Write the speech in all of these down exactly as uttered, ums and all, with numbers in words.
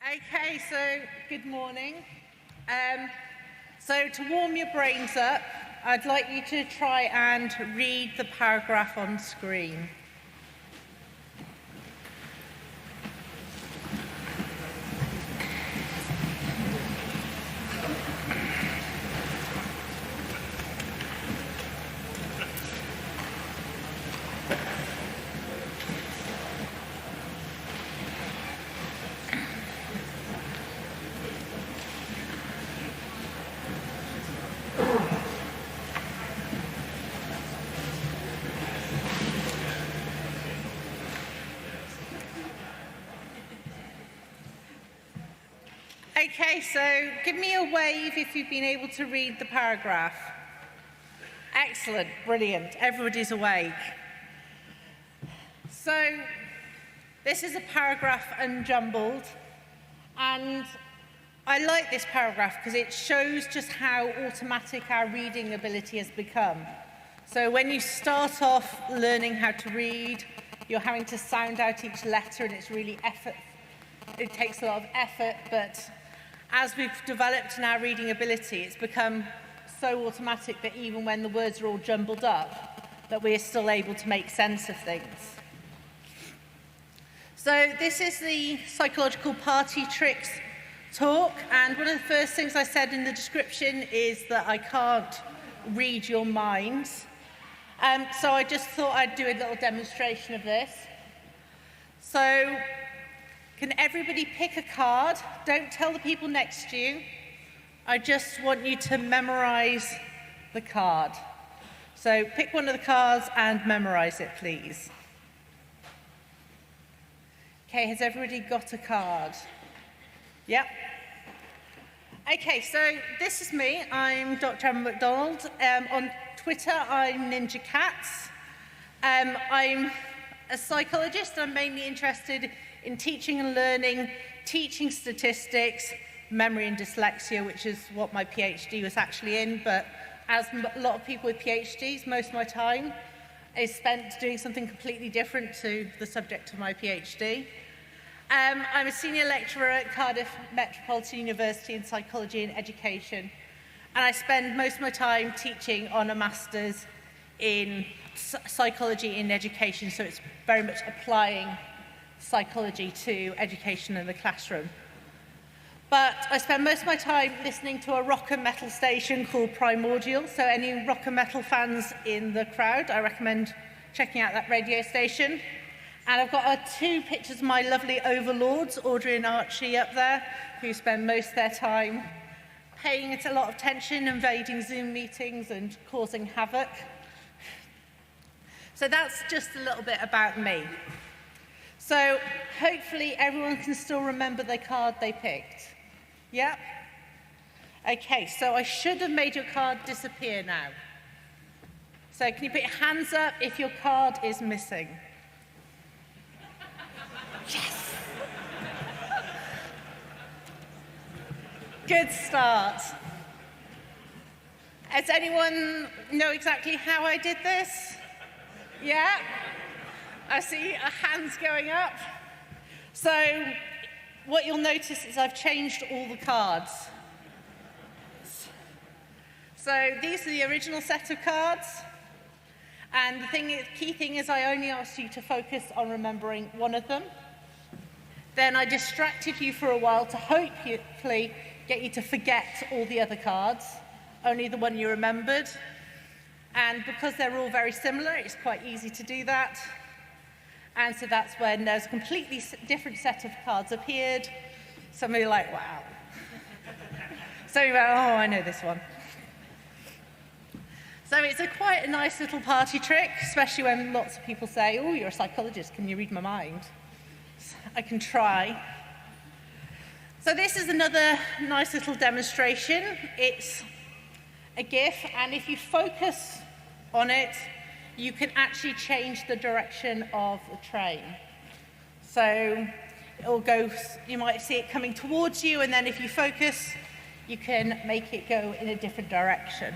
Okay, so good morning. Um, so to warm your brains up, I'd like you to try and read the paragraph on screen. Okay, so give me a wave if you've been able to read the paragraph. Excellent, brilliant, everybody's awake. So, this is a paragraph unjumbled, and I like this paragraph because it shows just how automatic our reading ability has become. So when you start off learning how to read, you're having to sound out each letter, and it's really effort. It takes a lot of effort, but as we've developed in our reading ability, it's become so automatic that even when the words are all jumbled up, that we're still able to make sense of things. So this is the psychological party tricks talk, and one of the first things I said in the description is that I can't read your minds. Um, so I just thought I'd do a little demonstration of this. So can everybody pick a card? Don't tell the people next to you. I just want you to memorize the card. So pick one of the cards and memorize it, please. Okay, has everybody got a card? Yep. Okay, so this is me. I'm Doctor Emma McDonald. Um, on Twitter, I'm Ninja Cats. Um, I'm a psychologist. I'm mainly interested in teaching and learning, teaching statistics, memory and dyslexia, which is what my PhD was actually in. But as a lot of people with PhDs, most of my time is spent doing something completely different to the subject of my PhD. Um, I'm a senior lecturer at Cardiff Metropolitan University in Psychology and Education, and I spend most of my time teaching on a master's in psychology in education, so it's very much applying psychology to education in the classroom. But I spend most of my time listening to a rock and metal station called Primordial, so any rock and metal fans in the crowd, I recommend checking out that radio station. And I've got uh, two pictures of my lovely overlords, Audrey and Archie, up there, who spend most of their time paying it a lot of attention, invading Zoom meetings and causing havoc. So that's just a little bit about me. So hopefully everyone can still remember the card they picked. Yeah? Okay, so I should have made your card disappear now. So can you put your hands up if your card is missing? Yes! Good start. Does anyone know exactly how I did this? Yeah? I see hands going up. So what you'll notice is I've changed all the cards. So these are the original set of cards. And the thing, the key thing is I only asked you to focus on remembering one of them. Then I distracted you for a while to hopefully get you to forget all the other cards, only the one you remembered. And because they're all very similar, it's quite easy to do that. And so that's when there's a completely different set of cards appeared. Some of you are like, wow. Some of you are like, oh, I know this one. So it's a quite a nice little party trick, especially when lots of people say, oh, you're a psychologist, can you read my mind? So I can try. So this is another nice little demonstration. It's a GIF, and if you focus on it, you can actually change the direction of the train. So it'll go, you might see it coming towards you, and then if you focus, you can make it go in a different direction.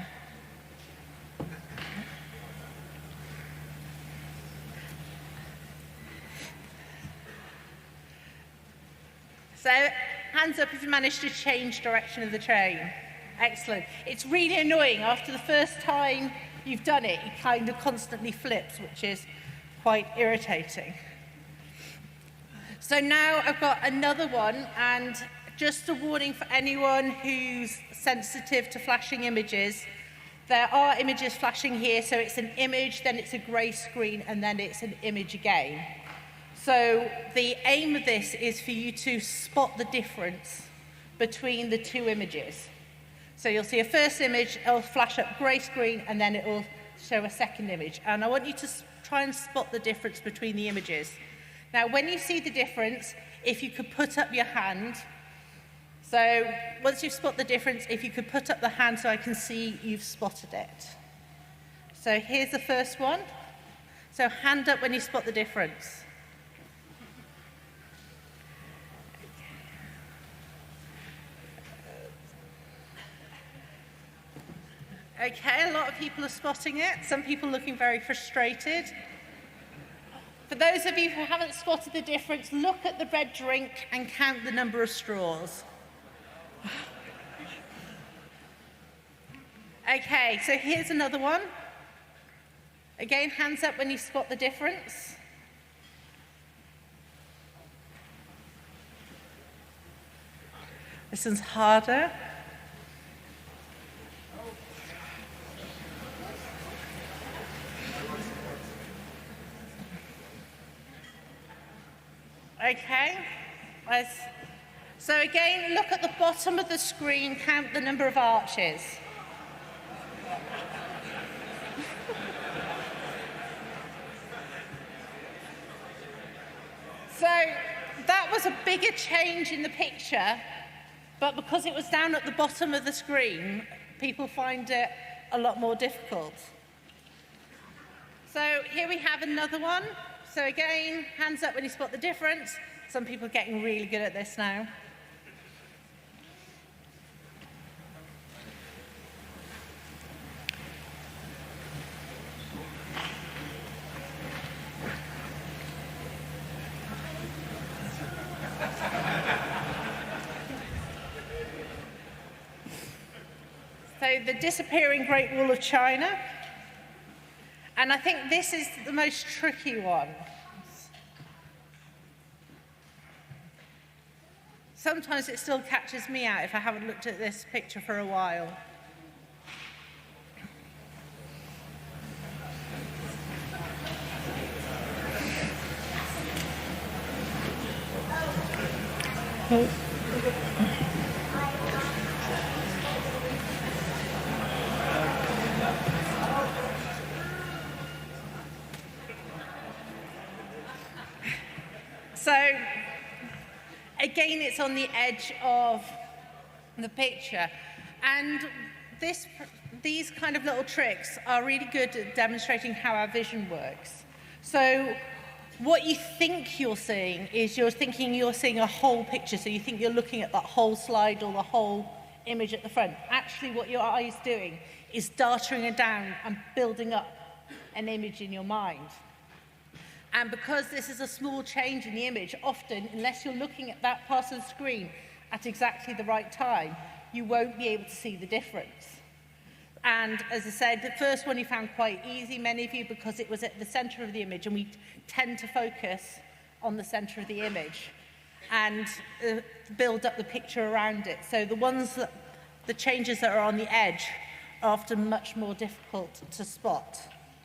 So hands up if you managed to change direction of the train. Excellent. It's really annoying. After the first time you've done it, it kind of constantly flips, which is quite irritating. So now I've got another one, and just a warning for anyone who's sensitive to flashing images. There are images flashing here, so it's an image, then it's a grey screen, and then it's an image again. So the aim of this is for you to spot the difference between the two images. So you'll see a first image, it'll flash up grey screen, and then it will show a second image. And I want you to try and spot the difference between the images. Now, when you see the difference, if you could put up your hand. So once you've spotted the difference, if you could put up the hand so I can see you've spotted it. So here's the first one. So hand up when you spot the difference. Okay, a lot of people are spotting it. Some people looking very frustrated. For those of you who haven't spotted the difference, look at the red drink and count the number of straws. Okay, so here's another one. Again, hands up when you spot the difference. This one's harder. Okay, let's, so again, look at the bottom of the screen, count the number of arches. So that was a bigger change in the picture, but because it was down at the bottom of the screen, people find it a lot more difficult. So here we have another one. So again, hands up when you spot the difference. Some people are getting really good at this now. So the disappearing Great Wall of China. And I think this is the most tricky one. Sometimes it still catches me out if I haven't looked at this picture for a while. So, again, it's on the edge of the picture. And this, these kind of little tricks are really good at demonstrating how our vision works. So, what you think you're seeing is you're thinking you're seeing a whole picture, so you think you're looking at that whole slide or the whole image at the front. Actually, what your eye is doing is darting it down and building up an image in your mind. And because this is a small change in the image, often, unless you're looking at that part of the screen at exactly the right time, you won't be able to see the difference. And as I said, the first one you found quite easy, many of you, because it was at the center of the image, and we tend to focus on the center of the image and uh, build up the picture around it. So the ones that, the changes that are on the edge are often much more difficult to spot.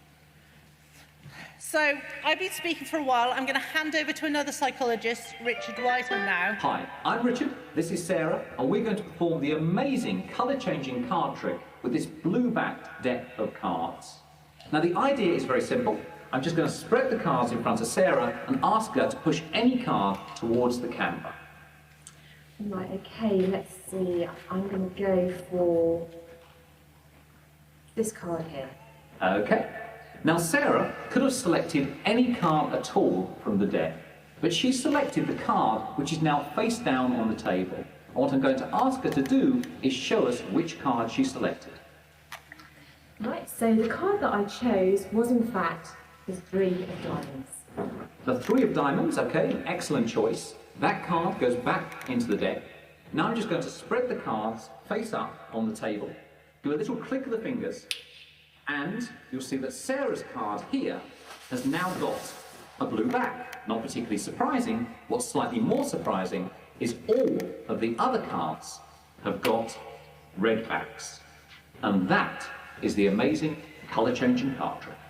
So I've been speaking for a while. I'm going to hand over to another psychologist, Richard Whitehill, now. Hi, I'm Richard, this is Sarah, and we're going to perform the amazing colour-changing card trick with this blue-backed deck of cards. Now the idea is very simple. I'm just going to spread the cards in front of Sarah and ask her to push any card towards the camera. Right, okay, let's see. I'm going to go for this card here. Okay. Now Sarah could have selected any card at all from the deck, but she selected the card which is now face down on the table. And what I'm going to ask her to do is show us which card she selected. Right, so the card that I chose was in fact the three of diamonds. The three of diamonds, okay, an excellent choice. That card goes back into the deck. Now I'm just going to spread the cards face up on the table, do a little click of the fingers, and you'll see that Sarah's card here has now got a blue back. Not particularly surprising. What's slightly more surprising is all of the other cards have got red backs. And that is the amazing colour-changing card trick.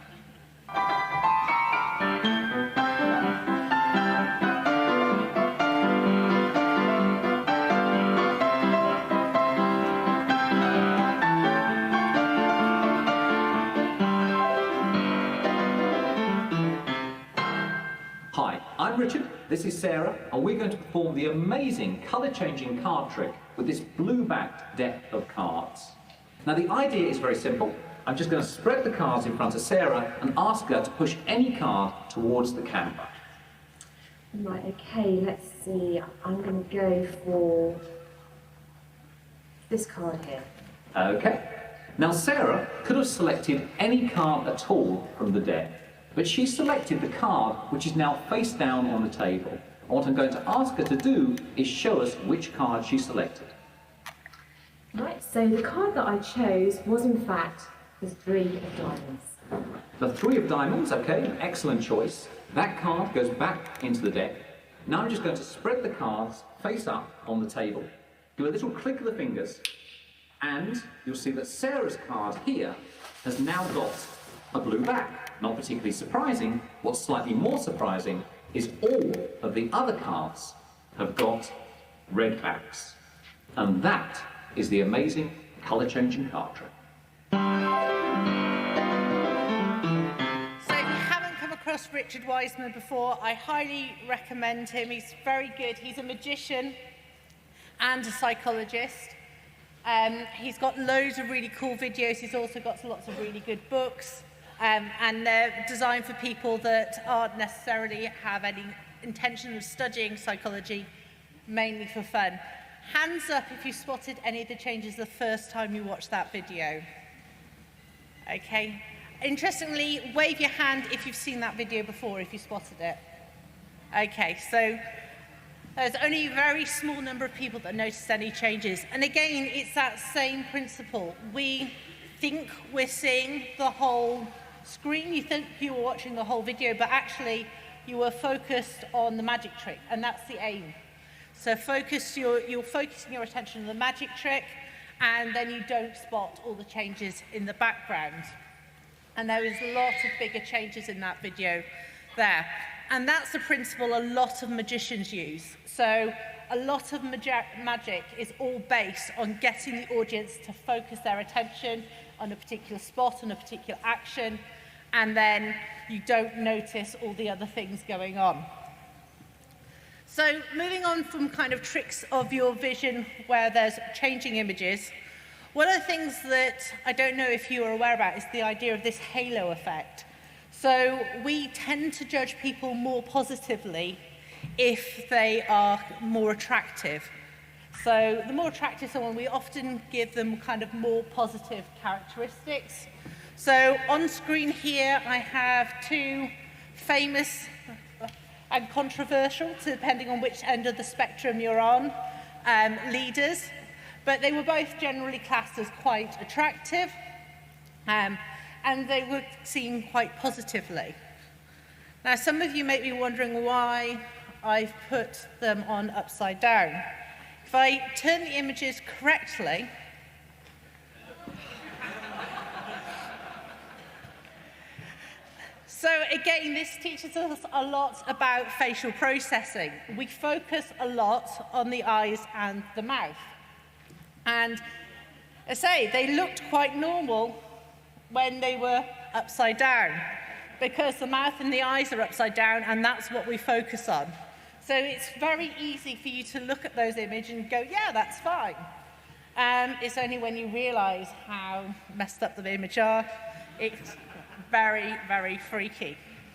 Hi, I'm Richard, this is Sarah, and we're going to perform the amazing colour-changing card trick with this blue-backed deck of cards. Now the idea is very simple. I'm just going to spread the cards in front of Sarah and ask her to push any card towards the camera. Right, okay, let's see. I'm going to go for this card here. Okay. Now Sarah could have selected any card at all from the deck, but she selected the card which is now face down on the table. And what I'm going to ask her to do is show us which card she selected. Right, so the card that I chose was in fact the three of diamonds. The three of diamonds, okay, excellent choice. That card goes back into the deck. Now I'm just going to spread the cards face up on the table, do a little click of the fingers, and you'll see that Sarah's card here has now got a blue back. Not particularly surprising. What's slightly more surprising is all of the other cards have got red backs. And that is the amazing colour-changing card trick. So if you haven't come across Richard Wiseman before, I highly recommend him. He's very good. He's a magician and a psychologist. Um, he's got loads of really cool videos. He's also got lots of really good books. Um, and they're designed for people that aren't necessarily have any intention of studying psychology, mainly for fun. Hands up if you spotted any of the changes the first time you watched that video. Okay. Interestingly, wave your hand if you've seen that video before, if you spotted it. Okay, so there's only a very small number of people that noticed any changes. And again, it's that same principle. We think we're seeing the whole screen, you think you were watching the whole video, but actually you were focused on the magic trick, and that's the aim. So focus your, you're focusing your attention on the magic trick, and then you don't spot all the changes in the background. And there is a lot of bigger changes in that video there. And that's the principle a lot of magicians use. So a lot of magi magic is all based on getting the audience to focus their attention on a particular spot, on a particular action, and then you don't notice all the other things going on. So moving on from kind of tricks of your vision where there's changing images, one of the things that I don't know if you are aware about is the idea of this halo effect. So we tend to judge people more positively if they are more attractive. So the more attractive someone, we often give them kind of more positive characteristics. So on screen here, I have two famous and controversial, depending on which end of the spectrum you're on, um, leaders. But they were both generally classed as quite attractive, um, and they were seen quite positively. Now, some of you may be wondering why I've put them on upside down. If I turn the images correctly, so again, this teaches us a lot about facial processing. We focus a lot on the eyes and the mouth. And I say, they looked quite normal when they were upside down, because the mouth and the eyes are upside down, and that's what we focus on. So it's very easy for you to look at those images and go, yeah, that's fine. Um, it's only when you realize how messed up the image are, it's very, very freaky.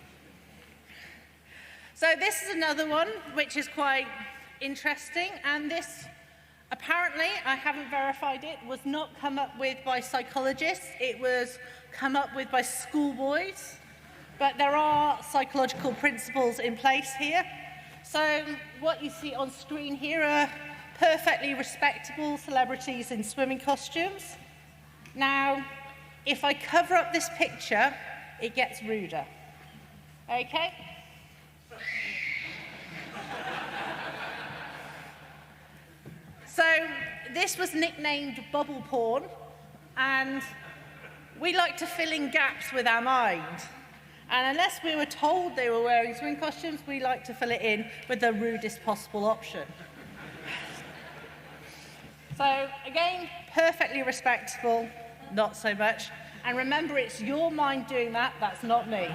So this is another one which is quite interesting, and this, apparently, I haven't verified it, was not come up with by psychologists. It was come up with by schoolboys. But there are psychological principles in place here. So what you see on screen here are perfectly respectable celebrities in swimming costumes. Now, if I cover up this picture, it gets ruder. Okay? So, this was nicknamed bubble porn, and we like to fill in gaps with our mind. And unless we were told they were wearing swim costumes, we like to fill it in with the rudest possible option. So, again, perfectly respectable, not so much. And remember, it's your mind doing that, that's not me.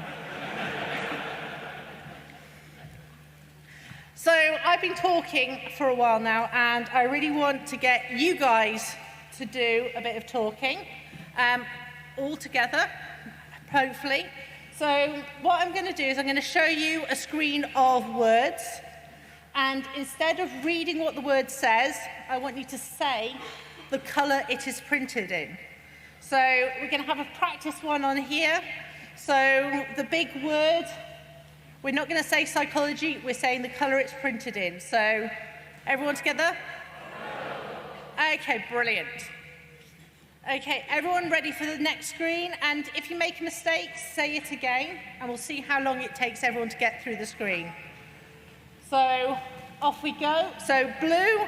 So, I've been talking for a while now, and I really want to get you guys to do a bit of talking, um, all together, hopefully. So, what I'm going to do is I'm going to show you a screen of words, and instead of reading what the word says, I want you to say the colour it is printed in. So, we're going to have a practice one on here. So, the big word, we're not going to say psychology, we're saying the colour it's printed in. So, everyone together? Okay, brilliant. Okay, everyone ready for the next screen? And if you make a mistake, say it again, and we'll see how long it takes everyone to get through the screen. So, off we go. So, blue.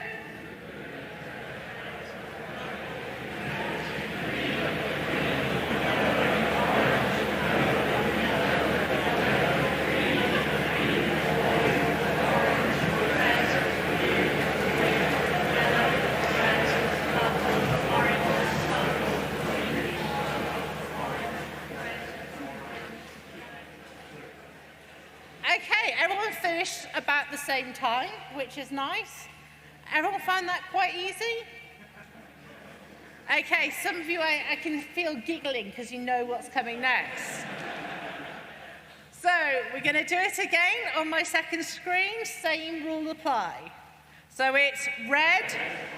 Okay, everyone finished about the same time, which is nice. Everyone found that quite easy? Okay, some of you, I, I can feel giggling because you know what's coming next. So, we're going to do it again on my second screen, same rule apply. So it's red,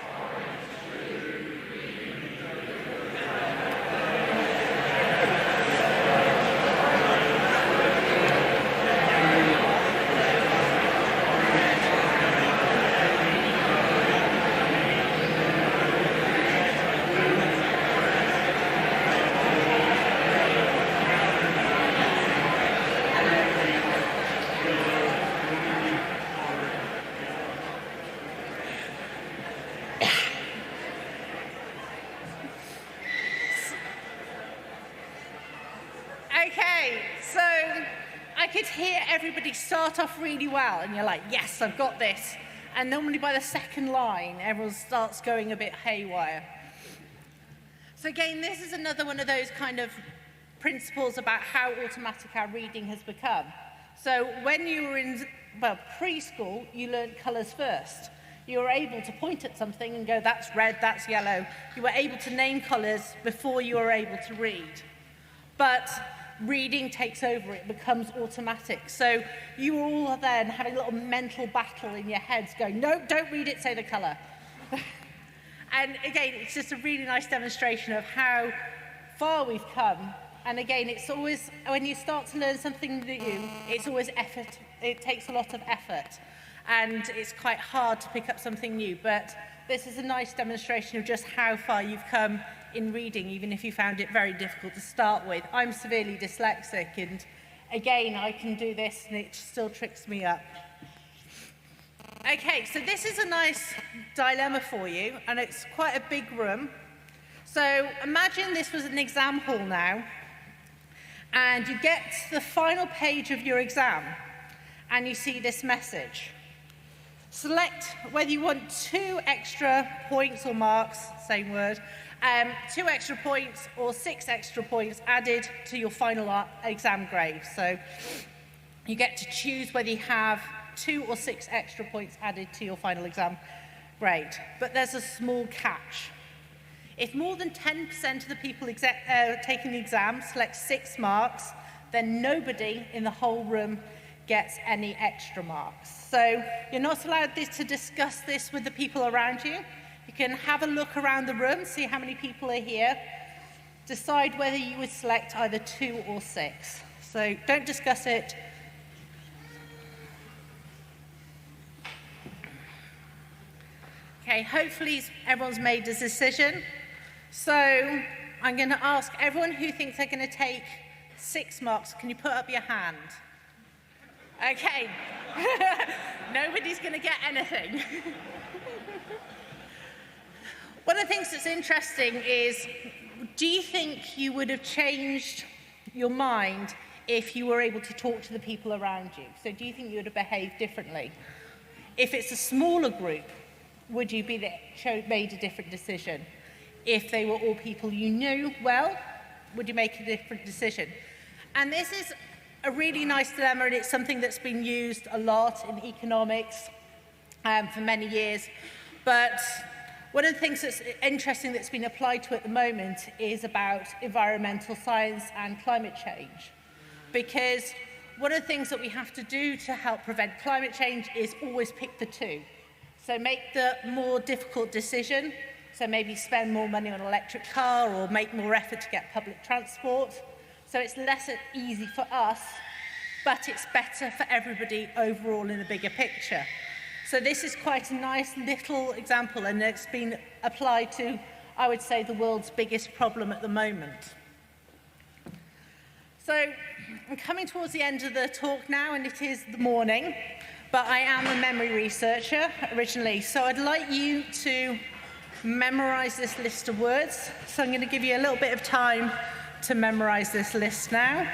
hear everybody start off really well, and you're like, yes, I've got this. And normally by the second line, everyone starts going a bit haywire. So again, this is another one of those kind of principles about how automatic our reading has become. So when you were in, well, preschool, you learned colours first. You were able to point at something and go, that's red, that's yellow. You were able to name colours before you were able to read. But reading takes over, it becomes automatic. So you were all then having a little mental battle in your heads going, no, don't read it, say the colour. And again, it's just a really nice demonstration of how far we've come. And again, it's always, when you start to learn something new, it's always effort. It takes a lot of effort. And it's quite hard to pick up something new. But this is a nice demonstration of just how far you've come in reading, even if you found it very difficult to start with. I'm severely dyslexic, and again, I can do this, and it still tricks me up. Okay, so this is a nice dilemma for you, and it's quite a big room. So imagine this was an exam hall now, and you get to the final page of your exam, and you see this message. Select whether you want two extra points or marks, same word, um, two extra points or six extra points added to your final exam grade. So you get to choose whether you have two or six extra points added to your final exam grade. But there's a small catch. If more than ten percent of the people uh, taking the exam select six marks, then nobody in the whole room gets any extra marks. So you're not allowed this, to discuss this with the people around you. You can have a look around the room, see how many people are here, decide whether you would select either two or six. So don't discuss it. Okay, Okay, hopefully everyone's made a decision. So I'm going to ask everyone who thinks they're going to take six marks, can you put up your hand? Okay. Nobody's going to get anything. One of the things that's interesting is, do you think you would have changed your mind if you were able to talk to the people around you? So do you think you would have behaved differently? If it's a smaller group, would you be the, made a different decision? If they were all people you knew well, would you make a different decision? And this is a really nice dilemma, and it's something that's been used a lot in economics um, for many years. But one of the things that's interesting that's been applied to at the moment is about environmental science and climate change. Because one of the things that we have to do to help prevent climate change is always pick the two. So make the more difficult decision, so maybe spend more money on an electric car or make more effort to get public transport. So it's less easy for us, but it's better for everybody overall in the bigger picture. So this is quite a nice little example, and it's been applied to, I would say, the world's biggest problem at the moment. So I'm coming towards the end of the talk now, and it is the morning, but I am a memory researcher originally, so I'd like you to memorize this list of words. So I'm going to give you a little bit of time to memorize this list now.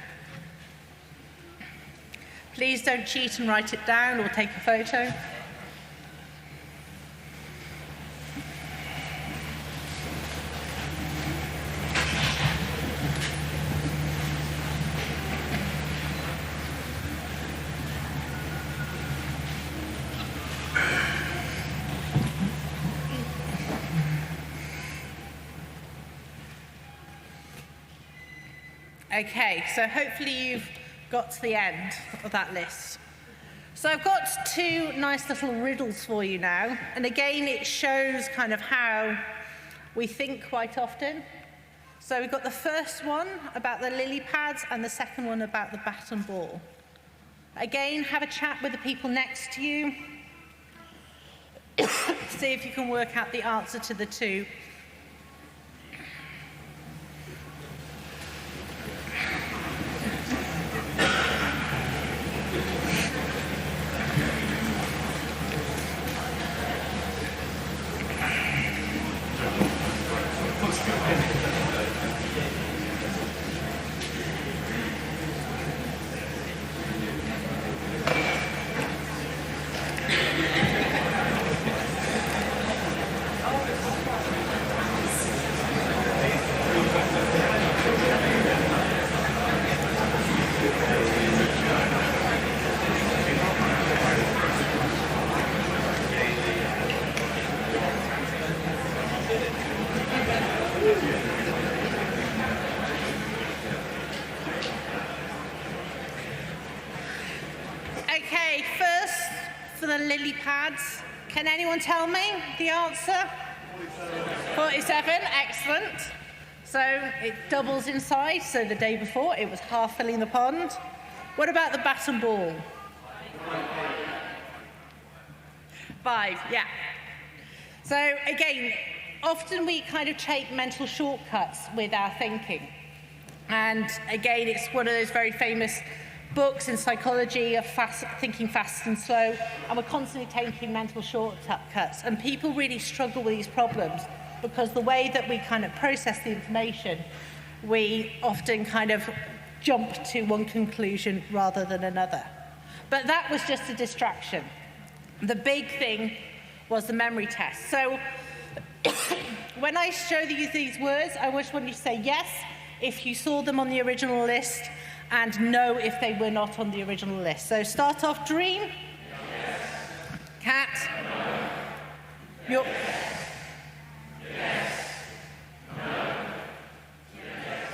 Please don't cheat and write it down or take a photo. Okay, so hopefully you've got to the end of that list. So I've got two nice little riddles for you now, and again it shows kind of how we think quite often. So we've got the first one about the lily pads and the second one about the bat and ball. Again, have a chat with the people next to you. See if you can work out the answer to the two. Okay, first for the lily pads. Can anyone tell me the answer? forty-seven, excellent. So it doubles in size, so the day before it was half filling the pond. What about the bat and ball? Five, yeah. So again, often we kind of take mental shortcuts with our thinking. And again, it's one of those very famous books in psychology of fast, thinking fast and slow, and we're constantly taking mental shortcuts. And people really struggle with these problems because the way that we kind of process the information, we often kind of jump to one conclusion rather than another. But that was just a distraction. The big thing was the memory test. So when I show you these words, I just want you to say yes if you saw them on the original list, and no if they were not on the original list. So start off, dream. Yes. Cat. No. Your. Yes. No. Yes.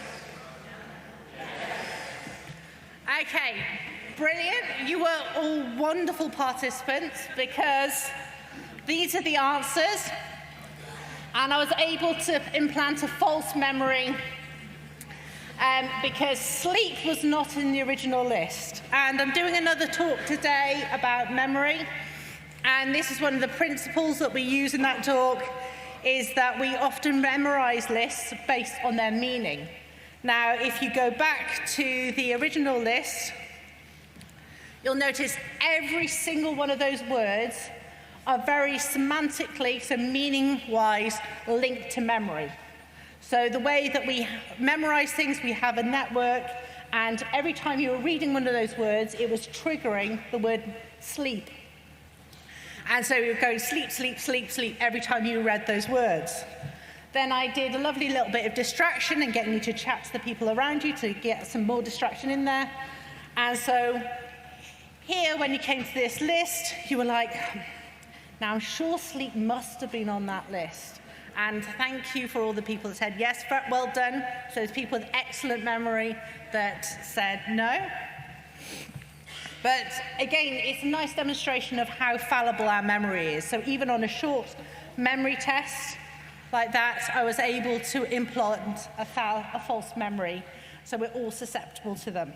Okay, brilliant. You were all wonderful participants because these are the answers, and I was able to implant a false memory Um, because sleep was not in the original list. And I'm doing another talk today about memory. And this is one of the principles that we use in that talk, is that we often memorize lists based on their meaning. Now, if you go back to the original list, you'll notice every single one of those words are very semantically, so meaning-wise, linked to memory. So the way that we memorize things, we have a network, and every time you were reading one of those words, it was triggering the word sleep. And so you would go sleep, sleep, sleep, sleep every time you read those words. Then I did a lovely little bit of distraction and getting you to chat to the people around you to get some more distraction in there. And so here, when you came to this list, you were like, now I'm sure sleep must have been on that list. And thank you for all the people that said yes, well done. So there's people with excellent memory that said no. But again, it's a nice demonstration of how fallible our memory is. So even on a short memory test like that, I was able to implant a, fal a false memory. So we're all susceptible to them.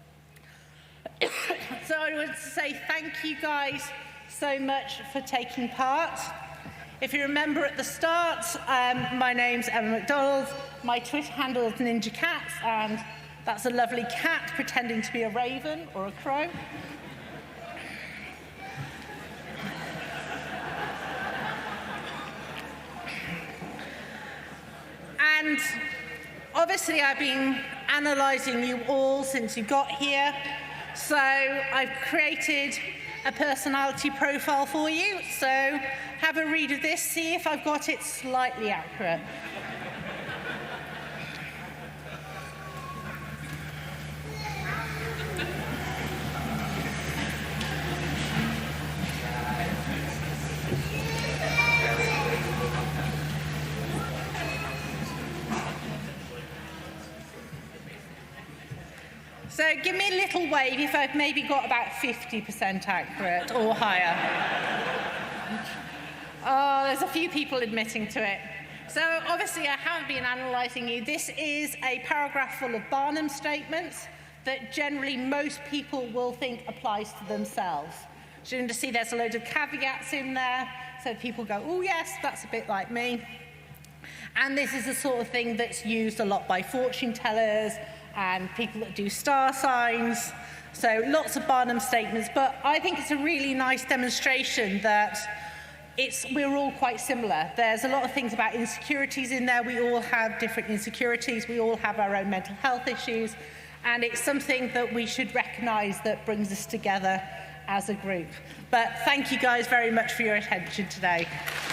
So I want to say thank you guys so much for taking part. If you remember at the start, um, my name's Emma McDonald. My Twitter handle is Ninja Cat, and that's a lovely cat pretending to be a raven or a crow. And obviously I've been analysing you all since you got here. So I've created a personality profile for you. So have a read of this, see if I've got it slightly accurate. So give me a little wave if I've maybe got about fifty percent accurate or higher. Oh, there's a few people admitting to it. So obviously I haven't been analysing you. This is a paragraph full of Barnum statements that generally most people will think applies to themselves. So you're going to see there's a load of caveats in there, so people go, oh yes, that's a bit like me. And this is the sort of thing that's used a lot by fortune tellers and people that do star signs. So lots of Barnum statements, but I think it's a really nice demonstration that it's, we're all quite similar. There's a lot of things about insecurities in there. We all have different insecurities. We all have our own mental health issues. And it's something that we should recognise that brings us together as a group. But thank you guys very much for your attention today.